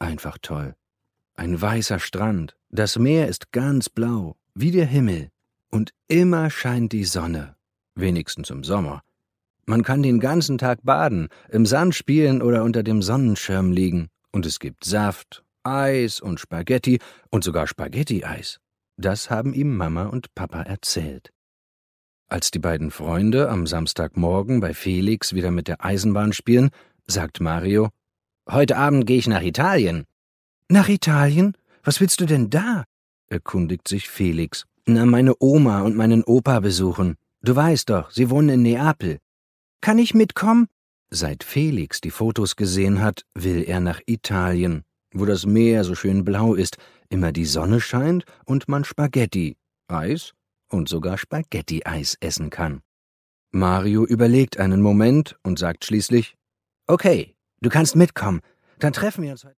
Einfach toll. Ein weißer Strand, das Meer ist ganz blau, wie der Himmel, und immer scheint die Sonne, wenigstens im Sommer. Man kann den ganzen Tag baden, im Sand spielen oder unter dem Sonnenschirm liegen, und es gibt Saft, Eis und Spaghetti und sogar Spaghetti-Eis. Das haben ihm Mama und Papa erzählt. Als die beiden Freunde am Samstagmorgen bei Felix wieder mit der Eisenbahn spielen, sagt Mario: »Heute Abend gehe ich nach Italien.« »Nach Italien? Was willst du denn da?« erkundigt sich Felix. »Na, meine Oma und meinen Opa besuchen. Du weißt doch, sie wohnen in Neapel.« »Kann ich mitkommen?« Seit Felix die Fotos gesehen hat, will er nach Italien, wo das Meer so schön blau ist, immer die Sonne scheint und man Spaghetti, Eis und sogar Spaghetti-Eis essen kann. Mario überlegt einen Moment und sagt schließlich: »Okay, du kannst mitkommen. Dann treffen wir uns heute.«